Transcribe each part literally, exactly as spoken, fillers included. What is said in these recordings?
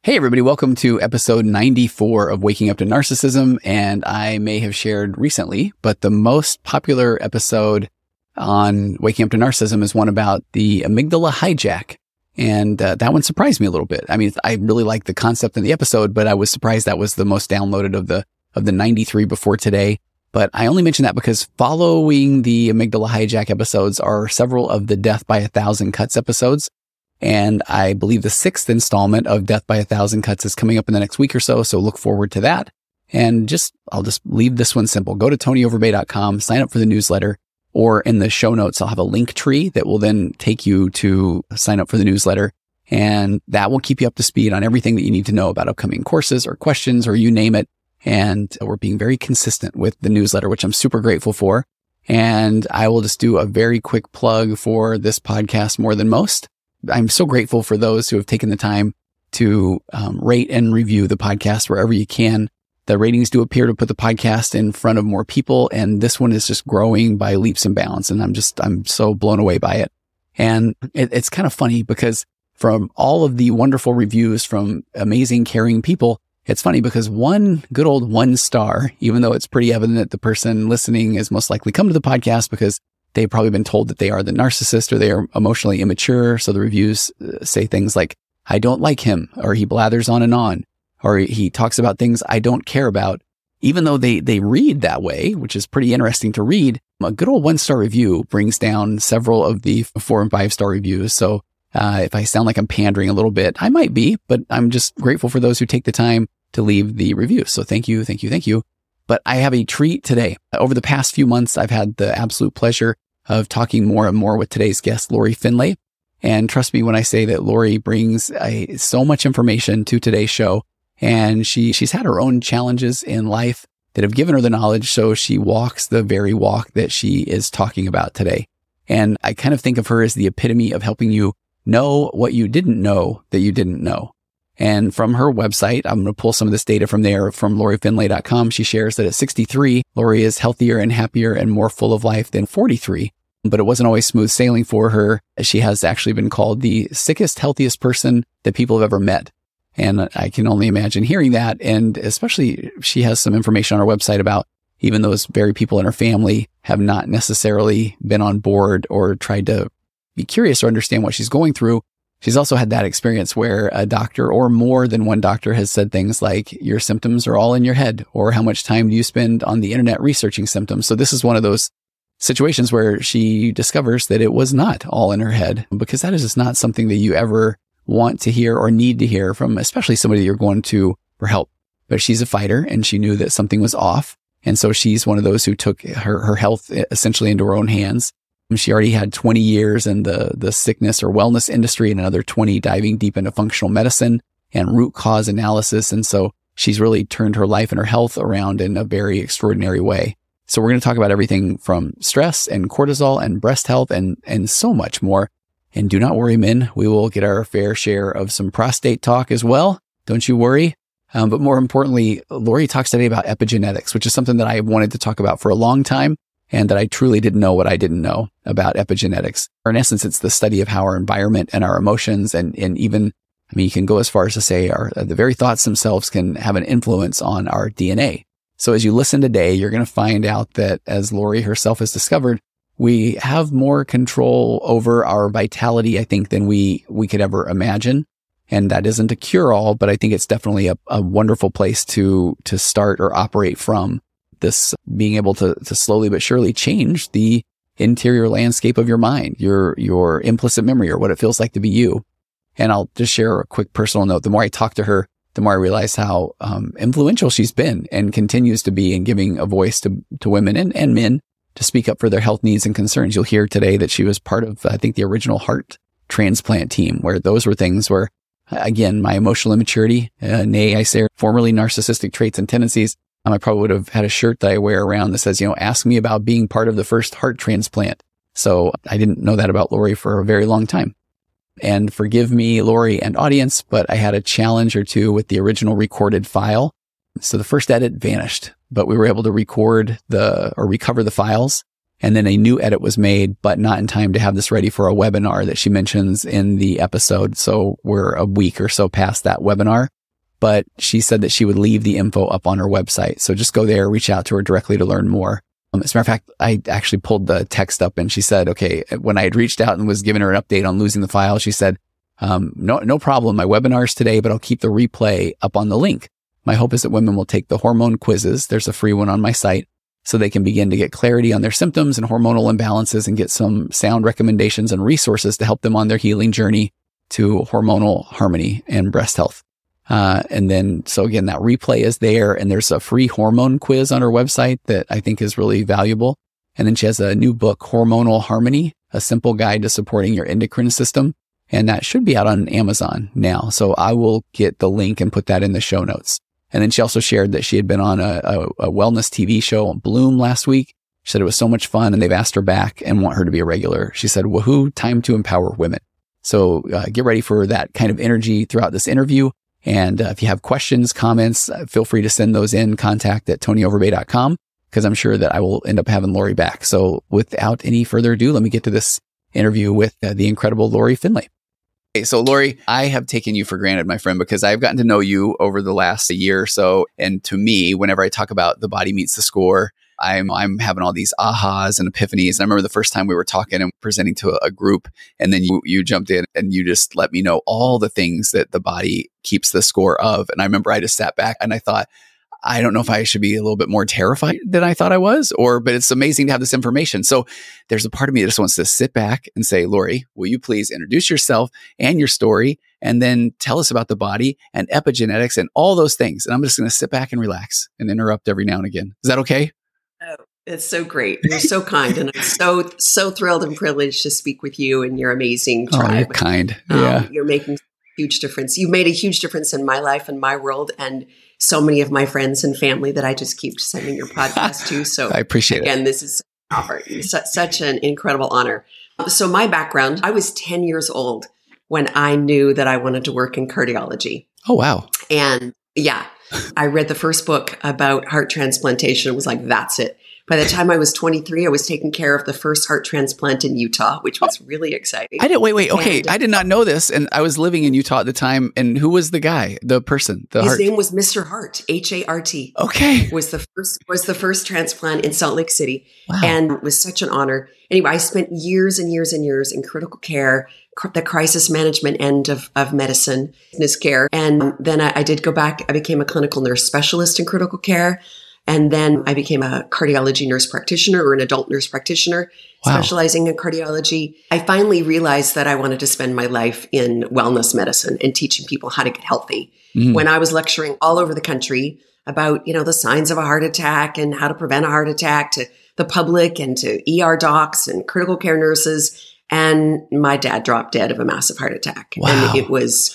Hey everybody, welcome to episode ninety-four of Waking Up to Narcissism. And I may have shared recently, but the most popular episode on Waking Up to Narcissism is one about the amygdala hijack. And uh, that one surprised me a little bit. I mean, I really liked the concept in the episode, but I was surprised that was the most downloaded of the of the ninety-three before today. But I only mention that because following the amygdala hijack episodes are several of the Death by a Thousand Cuts episodes. And I believe the sixth installment of Death by a Thousand Cuts is coming up in the next week or so. So look forward to that. And just, I'll just leave this one simple. Go to tony overbay dot com, sign up for the newsletter, or in the show notes, I'll have a link tree that will then take you to sign up for the newsletter. And that will keep you up to speed on everything that you need to know about upcoming courses or questions or you name it. And we're being very consistent with the newsletter, which I'm super grateful for. And I will just do a very quick plug for this podcast more than most. I'm so grateful for those who have taken the time to um, rate and review the podcast wherever you can. The ratings do appear to put the podcast in front of more people, and this one is just growing by leaps and bounds. And I'm just, I'm so blown away by it. And it, it's kind of funny because from all of the wonderful reviews from amazing, caring people, it's funny because one good old one star, even though it's pretty evident that the person listening is most likely come to the podcast because they've probably been told that they are the narcissist or they are emotionally immature. So the reviews say things like, I don't like him, or he blathers on and on, or he talks about things I don't care about. Even though they, they read that way, which is pretty interesting to read, a good old one star review brings down several of the four and five star reviews. So uh, if I sound like I'm pandering a little bit, I might be, but I'm just grateful for those who take the time to leave the review. So thank you, thank you, thank you. But I have a treat today. Over the past few months, I've had the absolute pleasure of talking more and more with today's guest, Lori Finlay. And trust me when I say that Lori brings a, so much information to today's show. And she she's had her own challenges in life that have given her the knowledge. So she walks the very walk that she is talking about today. And I kind of think of her as the epitome of helping you know what you didn't know that you didn't know. And from her website, I'm going to pull some of this data from there from lori finlay dot com. She shares that at sixty-three, Lori is healthier and happier and more full of life than forty-three. But it wasn't always smooth sailing for her. She has actually been called the sickest, healthiest person that people have ever met. And I can only imagine hearing that. And especially she has some information on her website about even those very people in her family have not necessarily been on board or tried to be curious or understand what she's going through. She's also had that experience where a doctor or more than one doctor has said things like your symptoms are all in your head, or how much time do you spend on the internet researching symptoms? So this is one of those situations where she discovers that it was not all in her head, because that is just not something that you ever want to hear or need to hear from, especially somebody you're going to for help. But she's a fighter and she knew that something was off. And so she's one of those who took her, her health essentially into her own hands. She already had twenty years in the, the sickness or wellness industry and another twenty diving deep into functional medicine and root cause analysis. And so she's really turned her life and her health around in a very extraordinary way. So we're going to talk about everything from stress and cortisol and breast health and, and so much more. And do not worry, men, we will get our fair share of some prostate talk as well. Don't you worry. Um, but more importantly, Lori talks today about epigenetics, which is something that I wanted to talk about for a long time, and that I truly didn't know what I didn't know about epigenetics. Or in essence, it's the study of how our environment and our emotions and, and even, I mean, you can go as far as to say our, the very thoughts themselves can have an influence on our D N A. So as you listen today, you're going to find out that, as Lori herself has discovered, we have more control over our vitality, I think, than we, we could ever imagine. And that isn't a cure-all, but I think it's definitely a, a wonderful place to, to start or operate from. This being able to, to slowly but surely change the interior landscape of your mind, your, your implicit memory, or what it feels like to be you. And I'll just share a quick personal note. The more I talk to her, the more I realize how um, influential she's been and continues to be in giving a voice to, to women and, and men to speak up for their health needs and concerns. You'll hear today that she was part of, I think, the original heart transplant team, where those were things where, again, my emotional immaturity, uh, nay, I say, formerly narcissistic traits and tendencies, Um, I probably would have had a shirt that I wear around that says, you know, ask me about being part of the first heart transplant. So I didn't know that about Lori for a very long time. And forgive me, Lori and audience, but I had a challenge or two with the original recorded file. So the first edit vanished, but we were able to record the, or recover the files. And then a new edit was made, but not in time to have this ready for a webinar that she mentions in the episode. So we're a week or so past that webinar. but she said that she would leave the info up on her website. So just go there, reach out to her directly to learn more. Um, as a matter of fact, I actually pulled the text up and she said, okay, when I had reached out and was giving her an update on losing the file, she said, um, no, no problem. My webinar's today, but I'll keep the replay up on the link. My hope is that women will take the hormone quizzes. There's a free one on my site so they can begin to get clarity on their symptoms and hormonal imbalances and get some sound recommendations and resources to help them on their healing journey to hormonal harmony and breast health. Uh, and then, so again, that replay is there and there's a free hormone quiz on her website that I think is really valuable. And then she has a new book, Hormonal Harmony, a simple guide to supporting your endocrine system. And that should be out on Amazon now. So I will get the link and put that in the show notes. And then she also shared that she had been on a, a, a wellness T V show on Bloom last week. She said it was so much fun and they've asked her back and want her to be a regular. She said, woohoo, time to empower women. So uh, get ready for that kind of energy throughout this interview. And uh, if you have questions, comments, uh, feel free to send those in, contact at tony overbay dot com, because I'm sure that I will end up having Lori back. So without any further ado, let me get to this interview with uh, the incredible Lori Finlay. Okay, so Lori, I have taken you for granted, my friend, because I've gotten to know you over the last year or so. And to me, whenever I talk about the body meets the score, I'm I'm having all these ahas and epiphanies. And I remember the first time we were talking and presenting to a, a group, and then you you jumped in and you just let me know all the things that the body keeps the score of. And I remember I just sat back and I thought, I don't know if I should be a little bit more terrified than I thought I was, or, but it's amazing to have this information. So there's a part of me that just wants to sit back and say, Lori, will you please introduce yourself and your story, and then tell us about the body and epigenetics and all those things. And I'm just going to sit back and relax and interrupt every now and again. Is that okay? Oh, it's so great. You're so kind. And I'm so, so thrilled and privileged to speak with you and your amazing tribe. Oh, you're kind. Um, yeah. You're making a huge difference. You've made a huge difference in my life and my world, and so many of my friends and family that I just keep sending your podcast to. So I appreciate again, it. Again, this is such an incredible honor. So my background, I was ten years old when I knew that I wanted to work in cardiology. Oh, wow. And yeah, I read the first book about heart transplantation and was like, that's it. By the time I was twenty-three, I was taking care of the first heart transplant in Utah, which was really exciting. I didn't, wait, wait. Okay. And, I did not know this. And I was living in Utah at the time. And who was the guy, the person, the his heart? name was Mister Hart, H A R T. Okay. Was the first, was the first transplant in Salt Lake City. Wow. And it was such an honor. Anyway, I spent years and years and years in critical care, cr- the crisis management end of, of medicine, business care. And then I, I did go back. I became a clinical nurse specialist in critical care. And then I became a cardiology nurse practitioner, or an adult nurse practitioner, wow. specializing in cardiology. I finally realized that I wanted to spend my life in wellness medicine and teaching people how to get healthy. Mm. When I was lecturing all over the country about, you know, the signs of a heart attack and how to prevent a heart attack to the public and to E R docs and critical care nurses. And my dad dropped dead of a massive heart attack. Wow. And it was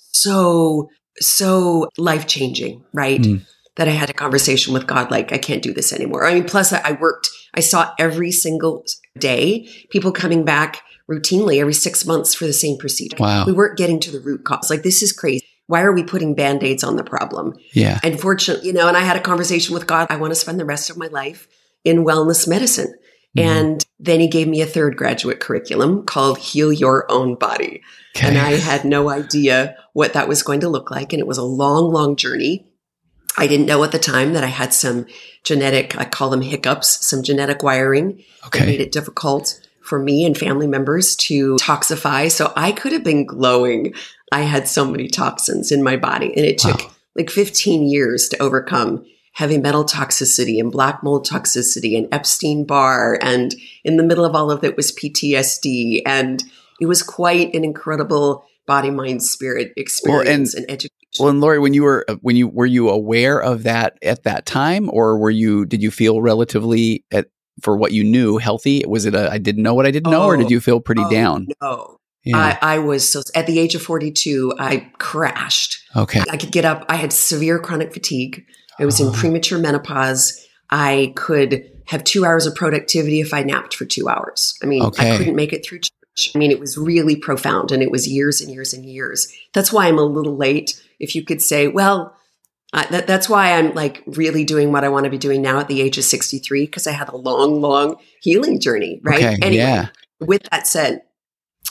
so, so life-changing, right? Mm. That I had a conversation with God, like, I can't do this anymore. I mean, plus I worked, I saw every single day people coming back routinely every six months for the same procedure. Wow. We weren't getting to the root cause. Like, this is crazy. Why are we putting Band-Aids on the problem? Yeah. And fortunately, you know, and I had a conversation with God. I want to spend the rest of my life in wellness medicine. Mm-hmm. And then he gave me a third graduate curriculum called Heal Your Own Body. Okay. And I had no idea what that was going to look like. And it was a long, long journey. I didn't know at the time that I had some genetic, I call them hiccups, some genetic wiring okay. that made it difficult for me and family members to toxify. So I could have been glowing. I had so many toxins in my body, and it took wow. like fifteen years to overcome heavy metal toxicity and black mold toxicity and Epstein-Barr. And in the middle of all of it was P T S D. And it was quite an incredible body, mind, spirit experience well, and, and education. Well, and Lori, when you were, when you, were you aware of that at that time, or were you, did you feel relatively at, for what you knew, healthy? Was it a, I didn't know what I didn't oh, know, or did you feel pretty oh, down? No, yeah. I, I was so, at the age of forty-two, I crashed. Okay. I could get up. I had severe chronic fatigue. I was oh. in premature menopause. I could have two hours of productivity if I napped for two hours. I mean, okay. I couldn't make it through church. I mean, it was really profound, and it was years and years and years. That's why I'm a little late. If you could say, well, uh, that, that's why I'm like really doing what I want to be doing now at the age of sixty-three, because I had a long, long healing journey, right? Okay, anyway, yeah. with that said,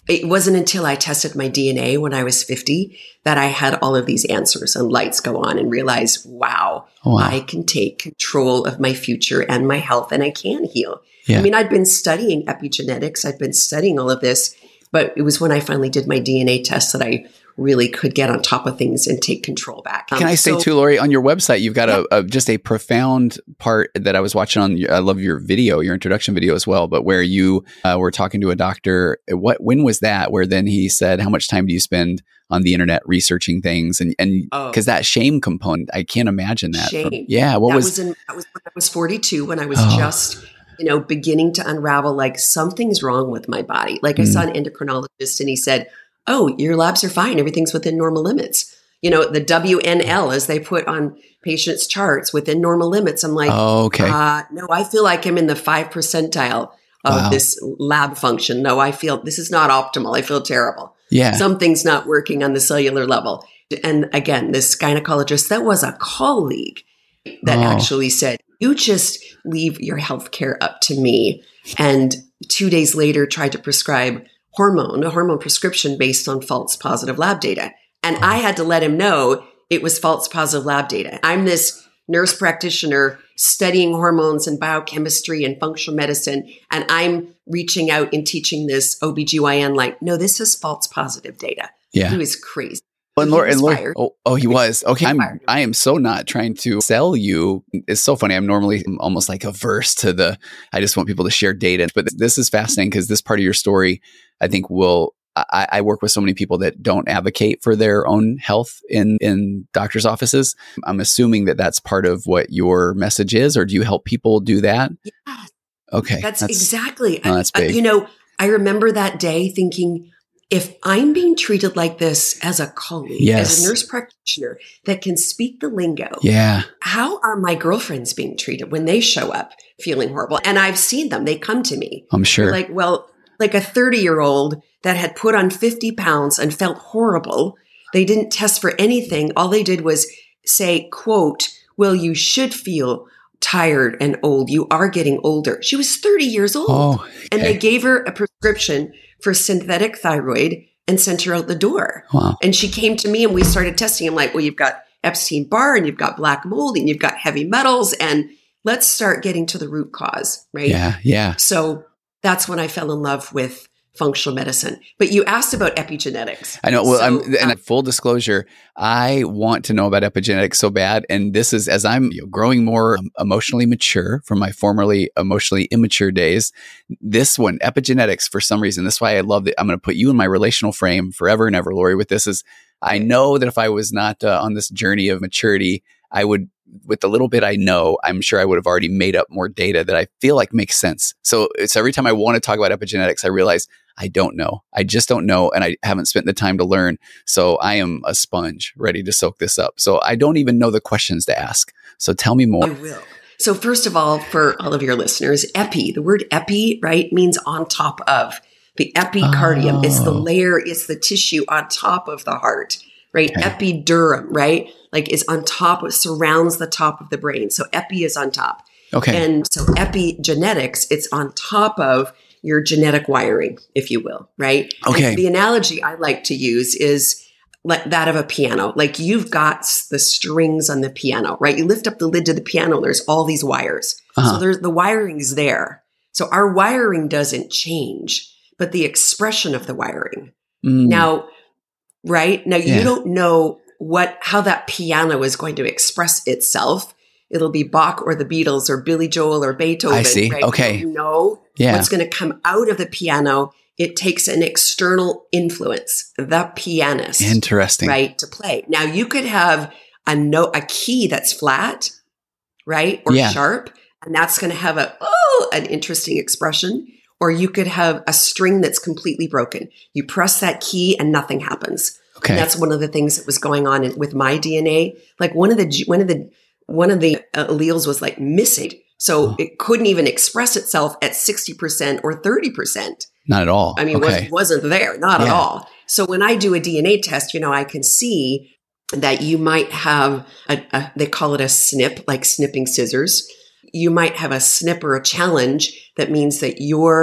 It wasn't until I tested my D N A when I was fifty that I had all of these answers and lights go on and realized, wow, wow. I can take control of my future and my health and I can heal. Yeah. I mean, I'd been studying epigenetics. I'd been studying all of this, but it was when I finally did my D N A test that I really could get on top of things and take control back. Um, Can I say so, too, Lori, on your website, you've got yeah. a, a just a profound part that I was watching on. I love your video, your introduction video as well. But where you uh, were talking to a doctor, what when was that? Where then he said, "How much time do you spend on the internet researching things?" And and because oh, that shame component, I can't imagine that. shame. From, yeah, what that was? was in, that was when I was forty-two, when I was Oh. just, you know, beginning to unravel. Like something's wrong with my body. Like I Mm. saw an endocrinologist, and he said, "Oh, your labs are fine. Everything's within normal limits." You know, the W N L, as they put on patients' charts, within normal limits. I'm like, Oh, okay. uh, no, I feel like I'm in the five percentile of Wow. this lab function. No, I feel this is not optimal. I feel terrible. Yeah. Something's not working on the cellular level. And again, this gynecologist, that was a colleague that Oh. actually said, you just leave your healthcare up to me. And two days later tried to prescribe hormone, a hormone prescription based on false positive lab data. And I had to let him know it was false positive lab data. I'm this nurse practitioner studying hormones and biochemistry and functional medicine. And I'm reaching out and teaching this O B G Y N like, no, this is false positive data. Yeah. He was crazy. And He Lori, was and Lori, fired. oh, oh, he was. Okay. I'm, Fired. I am so not trying to sell you. It's so funny. I'm normally almost like averse to the, I just want people to share data. But this is fascinating because this part of your story, I think will, I, I work with so many people that don't advocate for their own health in, in doctor's offices. I'm assuming that that's part of what your message is, or do you help people do that? Yeah, Okay. that's, that's exactly. No, that's I, big. you know, I remember that day thinking, if I'm being treated like this as a colleague, Yes. as a nurse practitioner that can speak the lingo, Yeah. how are my girlfriends being treated when they show up feeling horrible? And I've seen them. They come to me. I'm sure. They're like, well, like a thirty-year-old that had put on fifty pounds and felt horrible. They didn't test for anything. All they did was say, quote, well, you should feel tired and old. You are getting older. She was thirty years old. Oh, okay. And they gave her a prescription for synthetic thyroid and sent her out the door. Wow. And she came to me and we started testing. I'm like, well, you've got Epstein-Barr and you've got black mold and you've got heavy metals. And let's start getting to the root cause, right? Yeah. Yeah. So that's when I fell in love with functional medicine. But you asked about epigenetics. I know. Well, So, I'm, and um, full disclosure, I want to know about epigenetics so bad. And this is as I'm you know, growing more um, emotionally mature from my formerly emotionally immature days. This one, epigenetics, for some reason, that's why I love it. I'm going to put you in my relational frame forever and ever, Lori, with this is I know that if I was not uh, on this journey of maturity, I would, with the little bit I know, I'm sure I would have already made up more data that I feel like makes sense. So it's every time I want to talk about epigenetics, I realize I don't know. I just don't know. And I haven't spent the time to learn. So I am a sponge ready to soak this up. So I don't even know the questions to ask. So tell me more. I will. So first of all, for all of your listeners, epi, the word epi, right, means on top of. The epicardium, Oh. it's the layer, it's the tissue on top of the heart, right? Okay. Epidurum, right? Like is on top, it surrounds the top of the brain. So epi is on top. Okay. And so epigenetics, it's on top of your genetic wiring, if you will, right? Okay. And the analogy I like to use is like that of a piano. Like you've got the strings on the piano, right? You lift up the lid to the piano, there's all these wires. Uh-huh. So there's the wiring's there. So our wiring doesn't change, but the expression of the wiring. Mm. Now, right? Now Yeah. you don't know what how that piano is going to express itself. It'll be Bach or the Beatles or Billy Joel or Beethoven. I see. Right? Okay. You don't know Yeah. what's going to come out of the piano. It takes an external influence, the pianist, Interesting. right, to play. Now you could have a note, a key that's flat, right, or Yeah. sharp, and that's going to have a oh, an interesting expression. Or you could have a string that's completely broken. You press that key and nothing happens. Okay. And that's one of the things that was going on in, with my D N A. Like one of the one of the one of the uh, alleles was like missing, so Oh. it couldn't even express itself at sixty percent or thirty percent. Not at all. I mean, okay. was, wasn't there, not at Yeah. all. So when I do a D N A test, you know, I can see that you might have a, a they call it a snip, like snipping scissors. You might have a snip or a challenge that means that your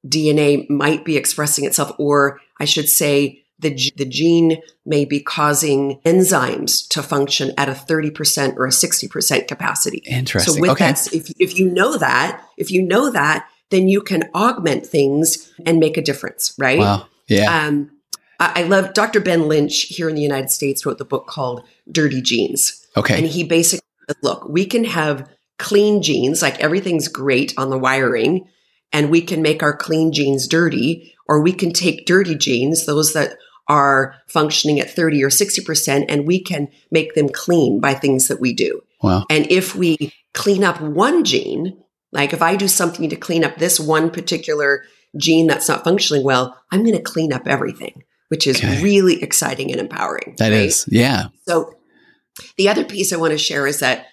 D N A might be expressing itself, or I should say the, the gene may be causing enzymes to function at a thirty percent or a sixty percent capacity. Interesting. So with okay. that, if, if you know that, if you know that, then you can augment things and make a difference, right? Wow. Yeah. Um, I, I love Doctor Ben Lynch here in the United States wrote the book called Dirty Genes. Okay. And he basically said, look, we can have clean genes, like everything's great on the wiring, and we can make our clean genes dirty, or we can take dirty genes, those that are functioning at thirty or sixty percent, and we can make them clean by things that we do. Wow. And if we clean up one gene, like if I do something to clean up this one particular gene that's not functioning well, I'm going to clean up everything, which is okay. really exciting and empowering. That right? is, yeah. So the other piece I want to share is that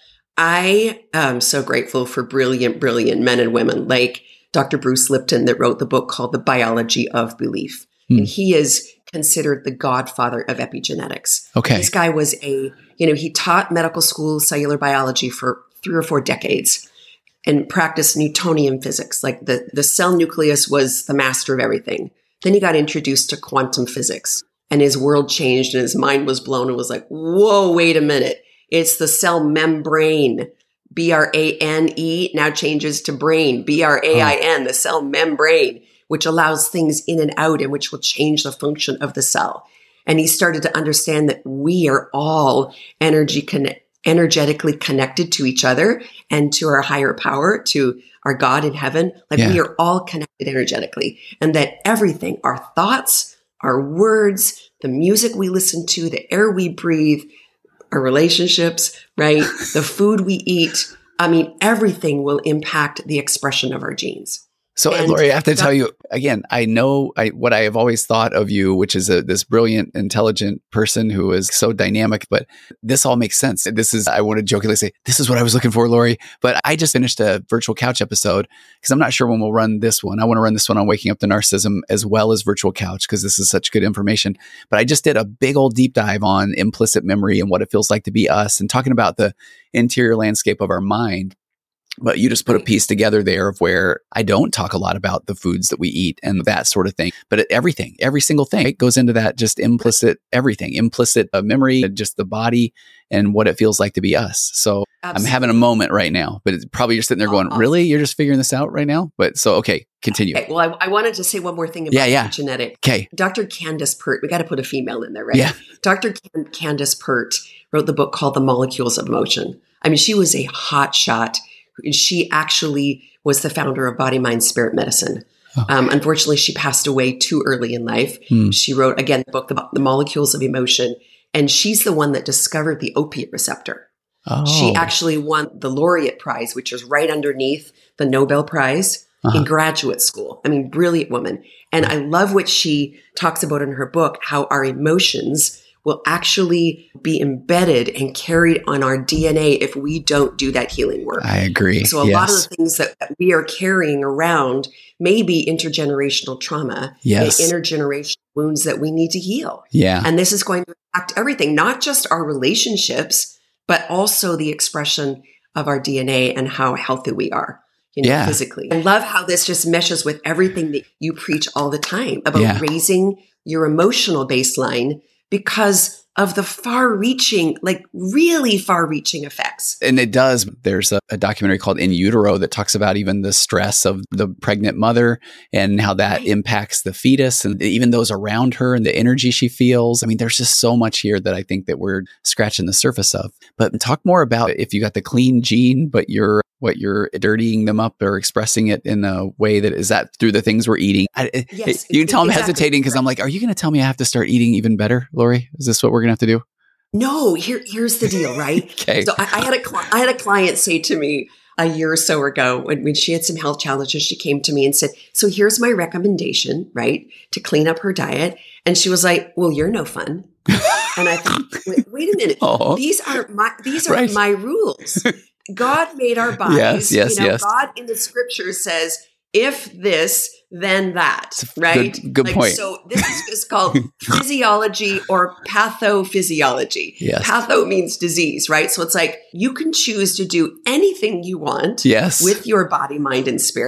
I am so grateful for brilliant, brilliant men and women like Doctor Bruce Lipton that wrote the book called The Biology of Belief. Hmm. And he is considered the godfather of epigenetics. Okay. This guy was a, you know, he taught medical school cellular biology for three or four decades and practiced Newtonian physics. Like the, the cell nucleus was the master of everything. Then he got introduced to quantum physics and his world changed and his mind was blown and was like, whoa, wait a minute. It's the cell membrane. B R A N E now changes to brain. B R A I N, oh. the cell membrane, which allows things in and out and which will change the function of the cell. And he started to understand that we are all energy con- energetically connected to each other and to our higher power, to our God in heaven. Like yeah. we are all connected energetically, and that everything, our thoughts, our words, the music we listen to, the air we breathe, our relationships, right? The food we eat. I mean, everything will impact the expression of our genes. So, and Lori, I have to that, tell you again, I know I, what I have always thought of you, which is a, this brilliant, intelligent person who is so dynamic, but this all makes sense. This is, I want to jokingly say, this is what I was looking for, Lori, but I just finished a virtual couch episode because I'm not sure when we'll run this one. I want to run this one on Waking Up to Narcissism as well as virtual couch because this is such good information. But I just did a big old deep dive on implicit memory and what it feels like to be us and talking about the interior landscape of our mind. But you just put a piece together there of where I don't talk a lot about the foods that we eat and that sort of thing. But everything, every single thing it goes into that just implicit everything, implicit uh, memory, just the body and what it feels like to be us. So Absolutely. I'm having a moment right now, but it's probably you're sitting there going, oh, really? You're just figuring this out right now? But so, okay, continue. Okay, well, I, I wanted to say one more thing about yeah, yeah. genetic. Okay. Doctor Candace Pert, we got to put a female in there, right? Yeah. Doctor Can- Candace Pert wrote the book called The Molecules of Emotion. I mean, she was a hot shot. She actually was the founder of Body, Mind, Spirit Medicine. Okay. Um, unfortunately, she passed away too early in life. Hmm. She wrote, again, the book, the, the Molecules of Emotion, and she's the one that discovered the opiate receptor. Oh. She actually won the Laureate Prize, which is right underneath the Nobel Prize uh-huh. in graduate school. I mean, brilliant woman. And I love what she talks about in her book, how our emotions will actually be embedded and carried on our D N A if we don't do that healing work. I agree. So a yes. lot of the things that we are carrying around may be intergenerational trauma, yes. intergenerational wounds that we need to heal. Yeah. And this is going to impact everything, not just our relationships, but also the expression of our D N A and how healthy we are. You know, yeah. physically. I love how this just meshes with everything that you preach all the time about yeah. raising your emotional baseline because of the far-reaching, like really far-reaching effects. And it does. There's a, a documentary called In Utero that talks about even the stress of the pregnant mother and how that right. impacts the fetus and even those around her and the energy she feels. I mean, there's just so much here that I think that we're scratching the surface of. But talk more about if you got the clean gene, but you're what you're dirtying them up or expressing it in a way that is that through the things we're eating. I, yes, you can tell I'm exactly. hesitating because I'm like, are you going to tell me I have to start eating even better, Lori? Is this what we're going to have to do? No, here, here's the deal, right? Okay. So I, I had a cli- I had a client say to me a year or so ago when, when she had some health challenges, she came to me and said, so here's my recommendation, right, to clean up her diet. And she was like, well, you're no fun. And I thought, wait, wait a minute. Oh. These are my, these are right. my rules. God made our bodies. Yes, yes, you know, yes. God in the scriptures says, if this, then that, right? Good, good like, point. So this is just called physiology or pathophysiology. Yes. Patho means disease, right? So it's like you can choose to do anything you want yes. with your body, mind, and spirit.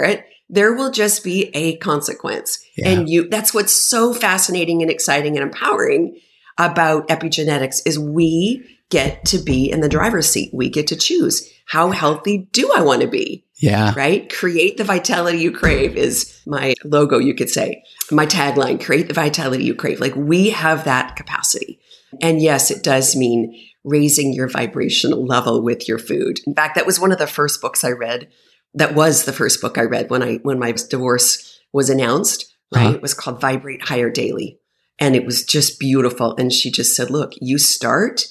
there will just be a consequence. Yeah. And you, that's what's so fascinating and exciting and empowering about epigenetics is we get to be in the driver's seat. We get to choose, how healthy do I want to be? Yeah. Right? Create the vitality you crave is my logo, you could say. My tagline, create the vitality you crave. Like we have that capacity. And yes, it does mean raising your vibrational level with your food. In fact, that was one of the first books I read. That was the first book I read when I when my divorce was announced, right? Uh-huh. It was called Vibrate Higher Daily. And it was just beautiful. And she just said, look, you start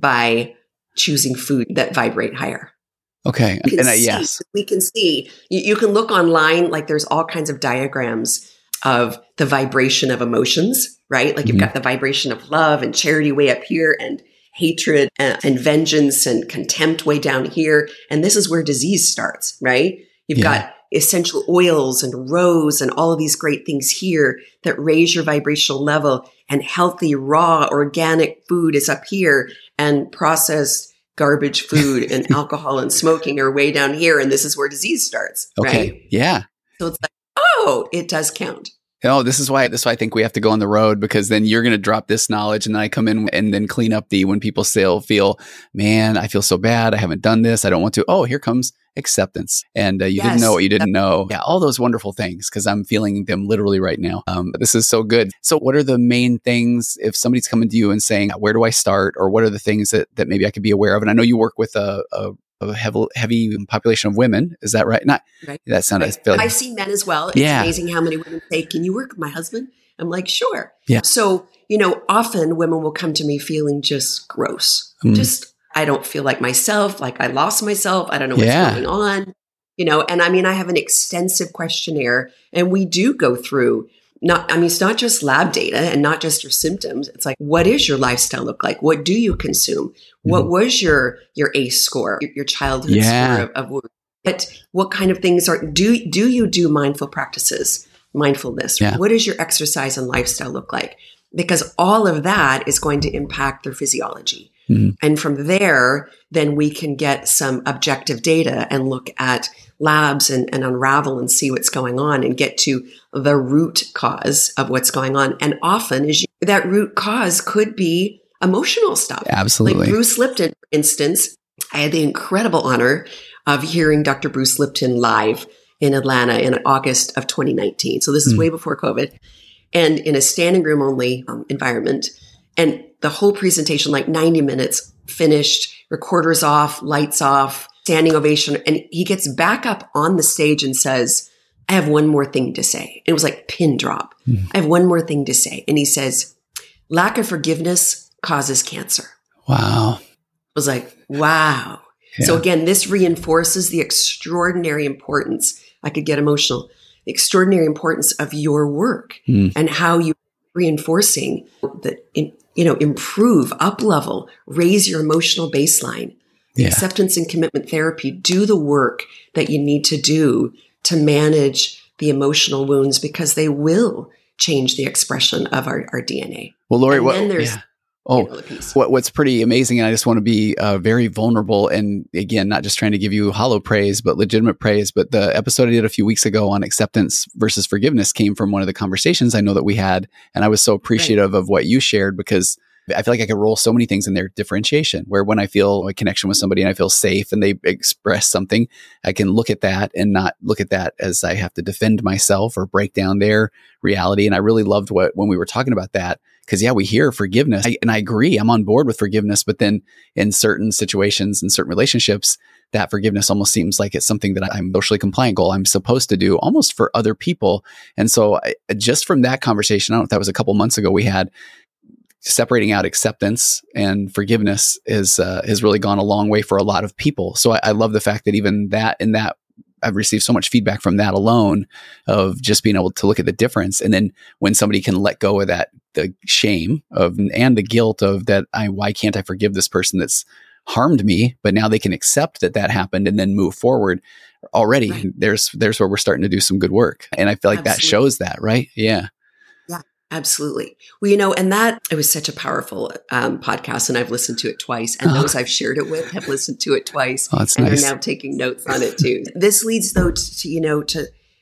by choosing food that vibrate higher. Okay. We And see, uh, yes, we can see, you, you can look online, like there's all kinds of diagrams of the vibration of emotions, right? Like mm-hmm. you've got the vibration of love and charity way up here and hatred and, and vengeance and contempt way down here. And this is where disease starts, right? You've yeah. got essential oils and rose and all of these great things here that raise your vibrational level, and healthy, raw, organic food is up here, and processed garbage food and alcohol and smoking are way down here. And this is where disease starts, okay. right? Yeah. So it's like, oh, it does count. Oh, this is why this is why I think we have to go on the road, because then you're going to drop this knowledge and then I come in and then clean up the, when people still feel, man, I feel so bad. I haven't done this. I don't want to. Oh, here comes acceptance. And uh, you yes. didn't know what you didn't know. Yeah. All those wonderful things, because I'm feeling them literally right now. Um, this is so good. So what are the main things if somebody's coming to you and saying, where do I start? Or what are the things that, that maybe I could be aware of? And I know you work with a, a a heavy, heavy population of women. Is that right? Not right. that sounded. Right. Like, I've seen men as well. It's yeah. amazing how many women say, can you work with my husband? I'm like, sure. Yeah. So, you know, often women will come to me feeling just gross. Mm. Just, I don't feel like myself, like I lost myself. I don't know what's yeah. going on. You know, and I mean, I have an extensive questionnaire and we do go through Not, I mean, it's not just lab data and not just your symptoms. It's like, what is your lifestyle look like? What do you consume? Mm-hmm. What was your your A C E score, your, your childhood yeah. score of, of what, what kind of things are, do, do you do mindful practices, mindfulness? Yeah. What does your exercise and lifestyle look like? Because all of that is going to impact their physiology. Mm-hmm. And from there, then we can get some objective data and look at labs and, and unravel and see what's going on and get to the root cause of what's going on. And often is that root cause could be emotional stuff. Absolutely. Like Bruce Lipton, for instance, I had the incredible honor of hearing Doctor Bruce Lipton live in Atlanta in August of twenty nineteen. So this is mm. way before COVID, and in a standing room only um, environment. And the whole presentation, like ninety minutes, finished, recorders off, lights off, standing ovation. And he gets back up on the stage and says, I have one more thing to say. It was like pin drop. Mm. I have one more thing to say. And he says, lack of forgiveness causes cancer. Wow. I was like, wow. Yeah. So again, this reinforces the extraordinary importance. I could get emotional. The extraordinary importance of your work mm. and how you reinforcing that, in, you know, improve, up level, raise your emotional baseline. Yeah. Acceptance and commitment therapy, do the work that you need to do to manage the emotional wounds, because they will change the expression of our, our D N A. Well, Lori, and what, then there's yeah. Oh, what, what's pretty amazing, and I just want to be uh, very vulnerable, and again, not just trying to give you hollow praise, but legitimate praise. But the episode I did a few weeks ago on acceptance versus forgiveness came from one of the conversations I know that we had, and I was so appreciative right. of what you shared, because I feel like I could roll so many things in there. Differentiation, where when I feel a connection with somebody and I feel safe and they express something, I can look at that and not look at that as I have to defend myself or break down their reality. And I really loved what, when we were talking about that, because yeah, we hear forgiveness, I, and I agree, I'm on board with forgiveness, but then in certain situations and certain relationships, that forgiveness almost seems like it's something that I'm socially compliant goal I'm supposed to do almost for other people. And so I, just from that conversation, I don't know if that was a couple months ago we had, separating out acceptance and forgiveness is uh, has really gone a long way for a lot of people. So I, I love the fact that even that in that I've received so much feedback from that alone of just being able to look at the difference. And then when somebody can let go of that, the shame of and the guilt of that, I why can't I forgive this person that's harmed me? But now they can accept that that happened and then move forward. Already, right. there's there's where we're starting to do some good work, and I feel like Absolutely. That shows that, right? Yeah. Absolutely. Well, you know, and that, it was such a powerful um, podcast, and I've listened to it twice, and those I've shared it with have listened to it twice oh, that's and nice. are now taking notes on it too. This leads though to, to, you know, to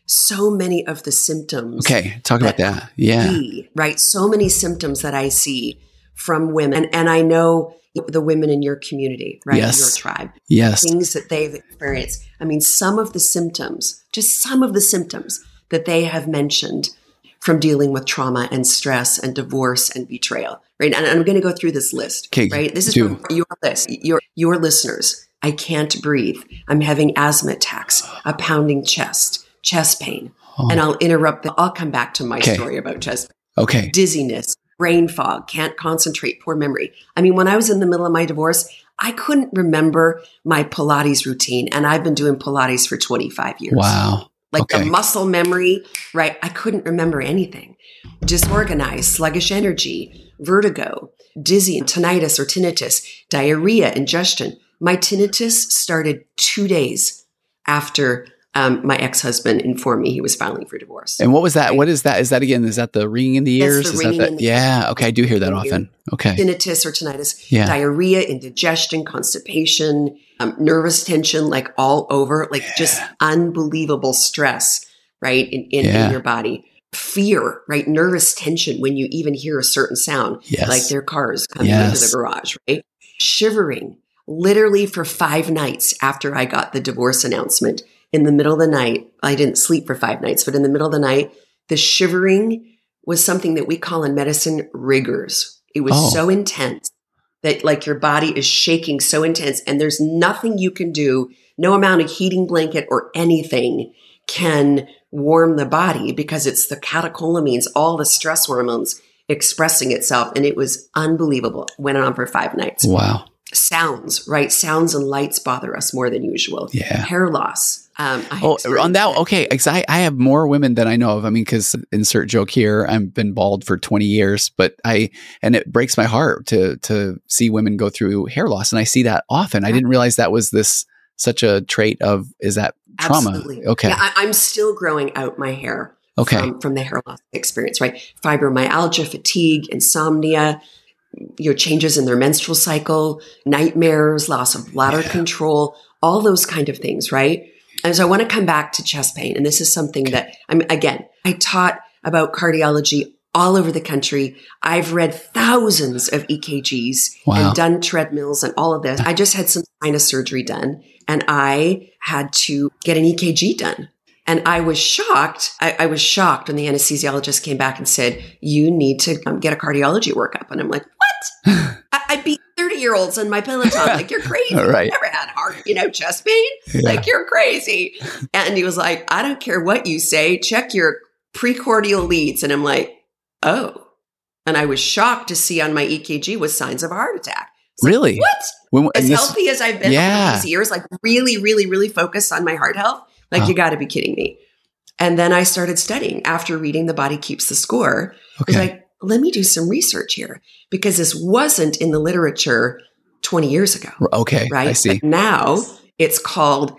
so many of the symptoms. Okay. Talk about that. Yeah. See, right. So many symptoms that I see from women. And, and I know the women in your community, right? Yes. Your tribe. Yes. Things that they've experienced. I mean, some of the symptoms, just some of the symptoms that they have mentioned from dealing with trauma and stress and divorce and betrayal, right? And I'm going to go through this list, okay, right? This is do. from your list, your, your listeners. I can't breathe. I'm having asthma attacks, a pounding chest, chest pain. Oh. And I'll interrupt. The, I'll come back to my okay. story about chest pain. Okay. Dizziness, brain fog, can't concentrate, poor memory. I mean, when I was in the middle of my divorce, I couldn't remember my Pilates routine. And I've been doing Pilates for twenty-five years. Wow. Like okay. the muscle memory, right? I couldn't remember anything. Disorganized, sluggish energy, vertigo, dizzy, tinnitus or tinnitus, diarrhea, ingestion. My tinnitus started two days after um, my ex-husband informed me he was filing for divorce. And what was that? Right? What is that? Is that again? Is that the ringing in the ears? That's the is ringing that that? in the yeah. ears. Okay. I do hear that often. Okay. Tinnitus or tinnitus, yeah. diarrhea, indigestion, constipation, um, nervous tension, like all over, like yeah. just unbelievable stress, right? In, in, yeah. in your body. Fear, right? Nervous tension when you even hear a certain sound, yes. like their cars coming yes. into the garage, right? Shivering, literally for five nights after I got the divorce announcement. In the middle of the night, I didn't sleep for five nights, but in the middle of the night, the shivering was something that we call in medicine rigors. It was oh. so intense that like your body is shaking so intense and there's nothing you can do. No amount of heating blanket or anything can warm the body because it's the catecholamines, all the stress hormones expressing itself. And it was unbelievable. Went on for five nights. Wow. Sounds, right? Sounds and lights bother us more than usual. Yeah. Hair loss. Um, I oh, on that. Okay. Cause I, I have more women than I know of. I mean, cause insert joke here, I've been bald for twenty years, but I, and it breaks my heart to, to see women go through hair loss. And I see that often. I didn't realize that was this, such a trait of, is that trauma? Absolutely. Okay. Yeah, I, I'm still growing out my hair. Okay. From, from the hair loss experience, right? Fibromyalgia, fatigue, insomnia, your changes in their menstrual cycle, nightmares, loss of bladder yeah. control, all those kind of things, right? And so I want to come back to chest pain. And this is something okay. that I'm, again, I taught about cardiology all over the country. I've read thousands of E K Gs wow. and done treadmills and all of this. I just had some sinus surgery done and I had to get an E K G done. And I was shocked. I, I was shocked when the anesthesiologist came back and said, you need to um, get a cardiology workup. And I'm like, what? I, I beat thirty year olds on my Peloton. Like, you're crazy. Right. I've never had heart, you know, chest pain. Yeah. Like, you're crazy. And he was like, I don't care what you say. Check your precordial leads. And I'm like, oh. And I was shocked to see on my E K G was signs of a heart attack. Really? Like, what? When, as this, healthy as I've been yeah. all these years, like really, really, really focused on my heart health. Like, oh. you got to be kidding me. And then I started studying after reading The Body Keeps the Score. Okay. I was like, let me do some research here because this wasn't in the literature twenty years ago. Okay. Right. I see. But now it's called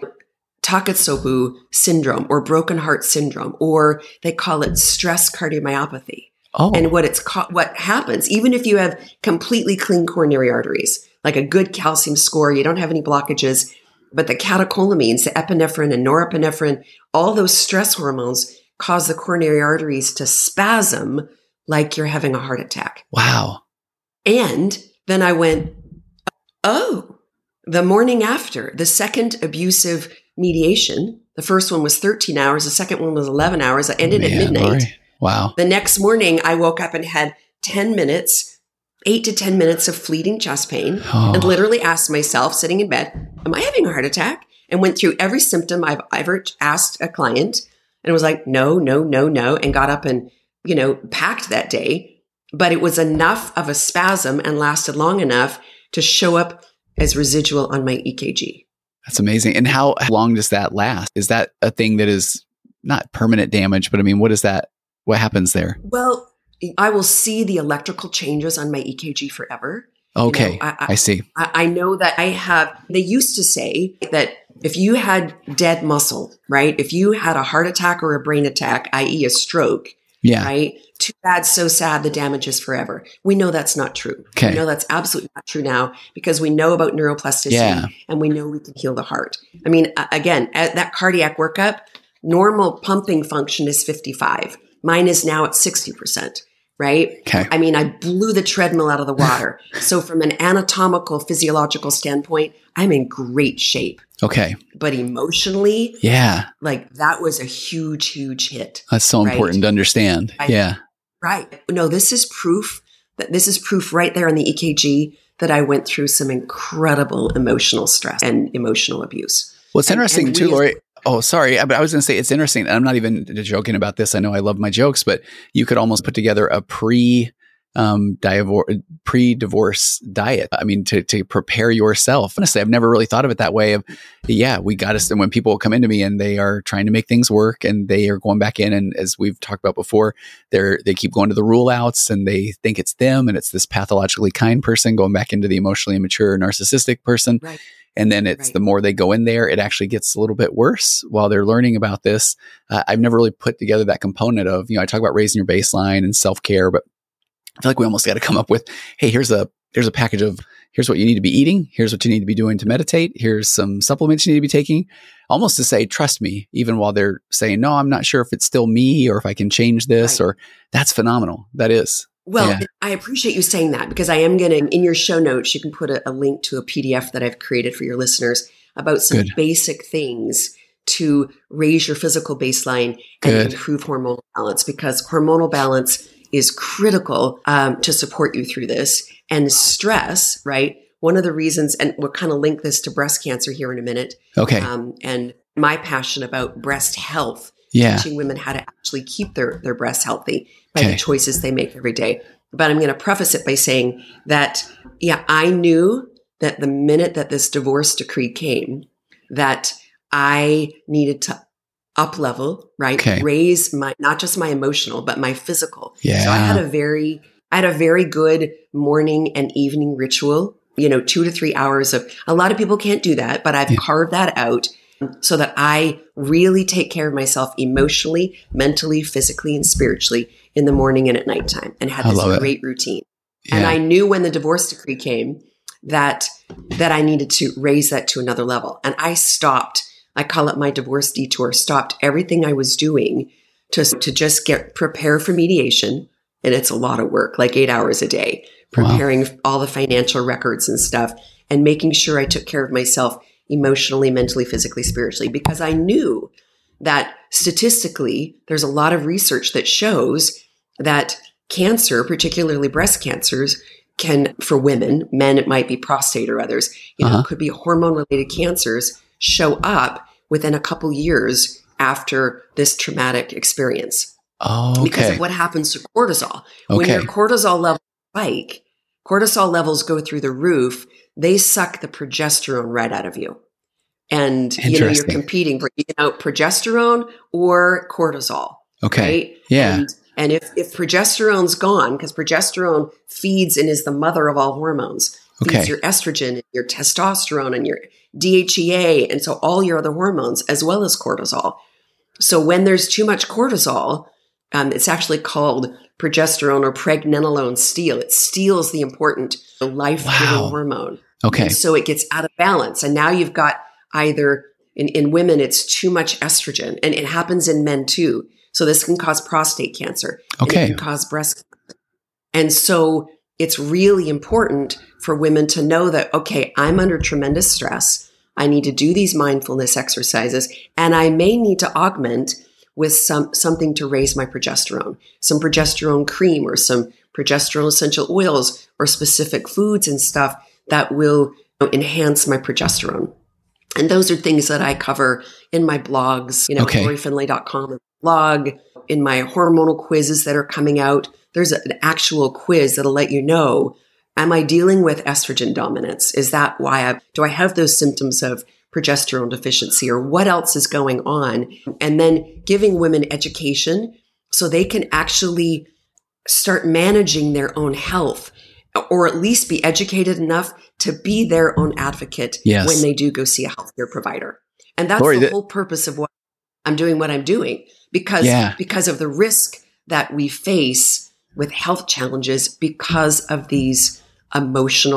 Takotsubo syndrome or broken heart syndrome, or they call it stress cardiomyopathy. Oh. And what it's ca- what happens, even if you have completely clean coronary arteries, like a good calcium score, you don't have any blockages, but the catecholamines, the epinephrine and norepinephrine, all those stress hormones cause the coronary arteries to spasm like you're having a heart attack. Wow. And then I went, oh, the morning after, the second abusive mediation, the first one was thirteen hours, the second one was eleven hours. I ended Man, at midnight. Lori. Wow. The next morning, I woke up and had ten minutes, eight to ten minutes of fleeting chest pain, oh. and literally asked myself, sitting in bed, am I having a heart attack? And went through every symptom I've ever asked a client and was like, no, no, no, no, and got up and, you know, packed that day. But it was enough of a spasm and lasted long enough to show up as residual on my E K G. That's amazing. And how long does that last? Is that a thing that is not permanent damage, but I mean, what is that? What happens there? Well, I will see the electrical changes on my E K G forever. Okay. You know, I, I, I see. I, I know that I have, they used to say that if you had dead muscle, right? If you had a heart attack or a brain attack, that is a stroke, yeah. right? Too bad, so sad, the damage is forever. We know that's not true. Okay. We know that's absolutely not true now because we know about neuroplasticity yeah. and we know we can heal the heart. I mean, again, at that cardiac workup, normal pumping function is fifty-five. Mine is now at sixty percent, right? Okay. I mean, I blew the treadmill out of the water. So from an anatomical, physiological standpoint, I'm in great shape. Okay. But emotionally, yeah, like that was a huge, huge hit. That's so right? important to understand. I, yeah. Right. No, this is proof that this is proof right there on the E K G that I went through some incredible emotional stress and emotional abuse. Well, it's and, interesting and too, we, Lori. Oh, sorry. But I was going to say it's interesting. And I'm not even joking about this. I know I love my jokes, but you could almost put together a pre um, divor- pre-divorce diet. I mean, to, to prepare yourself. Honestly, I've never really thought of it that way of, yeah, we got to, and when people come into me and they are trying to make things work and they are going back in. And as we've talked about before, they're, they keep going to the rule outs and they think it's them and it's this pathologically kind person going back into the emotionally immature narcissistic person. Right. And then it's right. the more they go in there, it actually gets a little bit worse while they're learning about this. Uh, I've never really put together that component of, you know, I talk about raising your baseline and self-care, but I feel like we almost got to come up with, hey, here's a, here's a package of, here's what you need to be eating. Here's what you need to be doing to meditate. Here's some supplements you need to be taking, almost to say, trust me, even while they're saying, no, I'm not sure if it's still me or if I can change this, right. or that's phenomenal. That is. Well, yeah. I appreciate you saying that because I am going to, in your show notes, you can put a, a link to a P D F that I've created for your listeners about some Good. basic things to raise your physical baseline Good. and improve hormonal balance, because hormonal balance is critical um, to support you through this. And stress, right? One of the reasons, and we'll kind of link this to breast cancer here in a minute. Okay. Um, and my passion about breast health, yeah. teaching women how to actually keep their, their breasts healthy by okay. the choices they make every day. But I'm going to preface it by saying that, yeah, I knew that the minute that this divorce decree came, that I needed to up level, right? Okay. Raise my, not just my emotional, but my physical. Yeah. So I had a very, I had a very good morning and evening ritual, you know, two to three hours of, a lot of people can't do that, but I've yeah. carved that out so that I really take care of myself emotionally, mentally, physically, and spiritually in the morning and at nighttime, and had this great it. routine. Yeah. And I knew when the divorce decree came that, that I needed to raise that to another level. And I stopped, I call it my divorce detour, stopped everything I was doing to, to just get, prepare for mediation. And it's a lot of work, like eight hours a day, preparing wow. all the financial records and stuff and making sure I took care of myself emotionally, mentally, physically, spiritually, because I knew that statistically, there's a lot of research that shows that cancer, particularly breast cancers, can, for women, men, it might be prostate or others, you uh-huh. know, it could be hormone-related cancers, show up within a couple years after this traumatic experience. Oh, okay. Because of what happens to cortisol. Okay. When your cortisol levels spike, cortisol levels go through the roof, they suck the progesterone right out of you. And, you know, you're competing for, you know, progesterone or cortisol. Okay. Right? Yeah. And, and if, if progesterone's gone, because progesterone feeds and is the mother of all hormones, feeds okay. your estrogen, your testosterone, and your D H E A, and so all your other hormones, as well as cortisol. So when there's too much cortisol, um, it's actually called progesterone or pregnenolone steal. It steals the important life-giving wow. hormone. Okay. And so it gets out of balance. And now you've got either, in, in women, it's too much estrogen. And it happens in men too. So this can cause prostate cancer. Okay. And it can cause breast cancer. And so it's really important for women to know that, okay, I'm under tremendous stress. I need to do these mindfulness exercises, and I may need to augment with some something to raise my progesterone, some progesterone cream or some progesterone essential oils or specific foods and stuff that will, you know, enhance my progesterone. And those are things that I cover in my blogs, you know, okay. lori finlay dot com blog, in my hormonal quizzes that are coming out. There's an actual quiz that'll let you know, am I dealing with estrogen dominance? Is that why I, do I have those symptoms of progesterone deficiency, or what else is going on? And then giving women education so they can actually start managing their own health, or at least be educated enough to be their own advocate yes. when they do go see a healthcare provider. And that's Lori, the that- whole purpose of what I'm doing, what I'm doing, because, yeah. because of the risk that we face with health challenges because of these emotional